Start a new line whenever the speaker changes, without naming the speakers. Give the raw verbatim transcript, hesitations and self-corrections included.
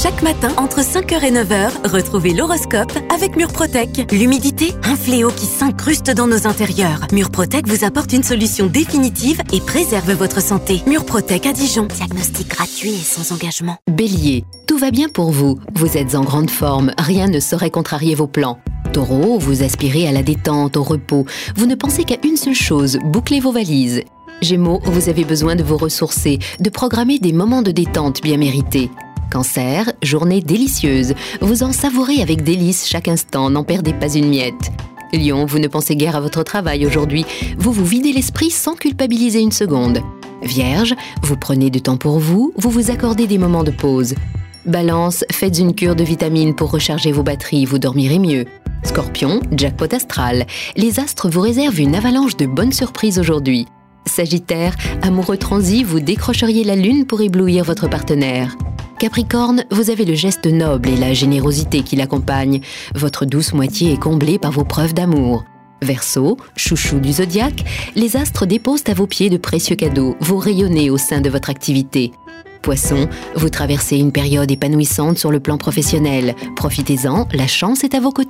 Chaque matin, entre cinq heures et neuf heures, retrouvez l'horoscope avec Murprotec. L'humidité, un fléau qui s'incruste dans nos intérieurs. Murprotec vous apporte une solution définitive et préserve votre santé. Murprotec à Dijon. Diagnostic gratuit et sans engagement.
Bélier, tout va bien pour vous. Vous êtes en grande forme, rien ne saurait contrarier vos plans. Taureau, vous aspirez à la détente, au repos. Vous ne pensez qu'à une seule chose, boucler vos valises. Gémeaux, vous avez besoin de vous ressourcer, de programmer des moments de détente bien mérités. Cancer, journée délicieuse. Vous en savourez avec délice chaque instant, n'en perdez pas une miette. Lion, vous ne pensez guère à votre travail aujourd'hui. Vous vous videz l'esprit sans culpabiliser une seconde. Vierge, vous prenez du temps pour vous, vous vous accordez des moments de pause. Balance, faites une cure de vitamines pour recharger vos batteries, vous dormirez mieux. Scorpion, jackpot astral. Les astres vous réservent une avalanche de bonnes surprises aujourd'hui. Sagittaire, amoureux transi, vous décrocheriez la lune pour éblouir votre partenaire. Capricorne, vous avez le geste noble et la générosité qui l'accompagnent. Votre douce moitié est comblée par vos preuves d'amour. Verseau, chouchou du zodiaque, les astres déposent à vos pieds de précieux cadeaux, vous rayonnez au sein de votre activité. Poisson, vous traversez une période épanouissante sur le plan professionnel. Profitez-en, la chance est à vos côtés.